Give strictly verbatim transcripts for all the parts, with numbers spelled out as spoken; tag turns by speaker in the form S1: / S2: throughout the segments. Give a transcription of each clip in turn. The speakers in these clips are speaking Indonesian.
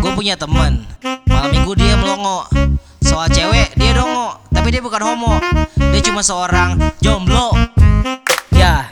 S1: Gue punya temen, malam minggu dia melongo. Soal cewek dia dongo, tapi dia bukan homo. Dia cuma seorang jomblo.
S2: Ya,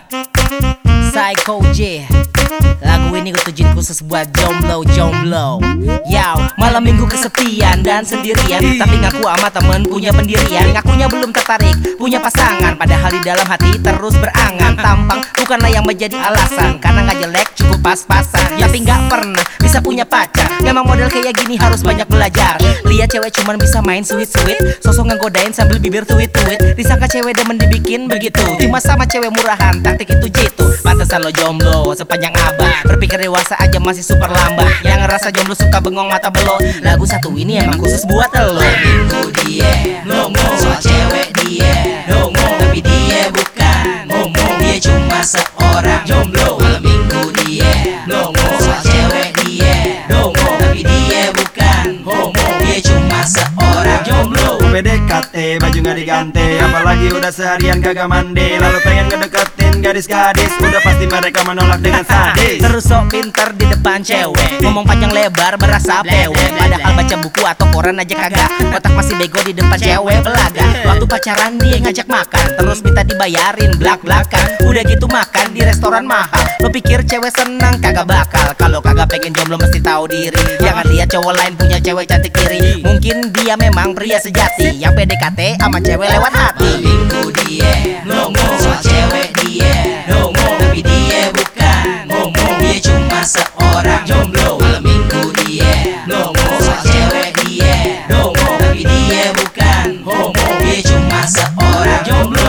S2: Psycho J. Lagu ini gue tujuin khusus buat jomblo-jomblo. Yow, malam minggu kesepian dan sendirian, tapi ngaku sama temen punya pendirian. Ngakunya belum tertarik, punya pasangan, padahal di dalam hati terus berangan. Tampang bukanlah yang menjadi alasan, karena gak jelek cukup pas-pasan. Tapi gak pernah bisa punya pacar. Memang model kayak gini harus banyak belajar. Lihat cewek cuman bisa main sweet-sweet, sosok ngegodain sambil bibir tuit-tuit. Disangka cewek demen dibikin begitu, cuma sama cewek murahan, taktik itu jitu. Pantesan lo jomblo sepanjang abad, berpikir dewasa aja masih super lambat. Yang ngerasa jomblo suka bengong mata belok. Lagu satu ini emang khusus buat lo.
S1: Minggu dia ngomong soal cewek dia ngomong, tapi dia bukan ngomong, dia cuma seorang jomblo. Malam minggu dia ngomong soal cewek dia ngomong, tapi dia bukan ngomong, dia cuma seorang jomblo.
S3: P D K T baju gak diganti, apalagi udah seharian kagak mandi. Lalu pengen ngedeketin gadis-gadis, udah pasti mereka menolak dengan sadis.
S2: Terus sok pinter di depan cewek, ngomong panjang lebar berasa pewe. Padahal baca buku atau koran aja kagak, otak masih bego di depan cewek belaga. Waktu pacaran dia ngajak makan, terus minta dibayarin blak-blakan. Udah gitu makan di restoran mahal, lo pikir cewek senang? Kagak bakal. Kalau kagak pengen jomblo mesti tahu diri. Jangan lihat cowok lain punya cewek cantik kiri. Mungkin dia memang pria sejati yang P D K T sama cewek lewat hati.
S1: Malam minggu dia ngomong soal cewek dia ngomong, tapi dia bukan ngomong, dia cuma seorang jomblo. Malam minggu dia ngomong soal cewek dia ngomong, tapi dia bukan ngomong, dia cuma seorang jomblo.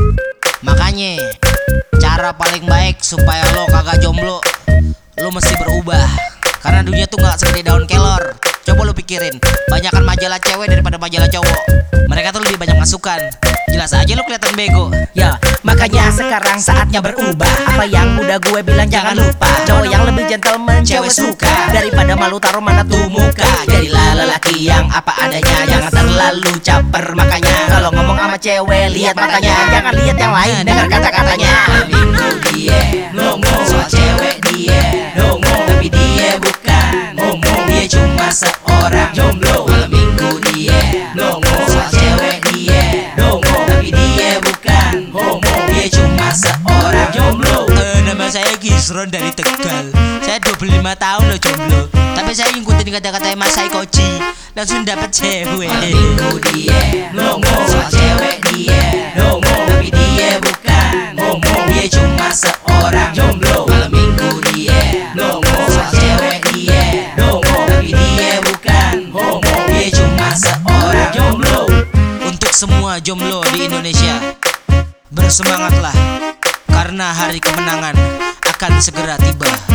S1: Makanya cara paling baik supaya lo kagak jomblo, lo mesti berubah. Karena dunia tuh gak segede daun kelor. Coba lu pikirin, banyakan majalah cewek daripada majalah cowok. Mereka tuh lebih banyak masukan. Jelas aja lu kelihatan bego.
S2: Ya, makanya sekarang saatnya berubah. Apa yang udah gue bilang jangan lupa. Cowok yang lebih gentleman cewek suka, daripada malu taruh mana tuh muka. Jadilah lelaki yang apa adanya, jangan terlalu caper. Makanya kalau ngomong sama cewek lihat matanya, jangan lihat yang lain, dengar kata-katanya.
S1: Malam minggu dia ngomong soal cewek dia ngomong, tapi dia bukan ngomong, dia cuma seorang jomblo. Malam minggu dia ngomong soal cewek dia ngomong, tapi dia bukan ngomong, dia cuma seorang jomblo. Eh, nama saya Gisron dari Tegal. Saya dua puluh lima tahun loh jomblo, tapi saya ngikutin kata-kata Mas Psycho J, langsung dapet cewek. Malam minggu dia ngomong soal cewek dia ngomong, tapi dia bukan ngomong, dia cuma seorang jomblo. Malam minggu dia ngomong soal cewek dia ngomong, tapi dia bukan ngomong, dia cuma seorang jomblo. Untuk semua jomblo di Indonesia, bersemangatlah, karena hari kemenangan akan segera tiba.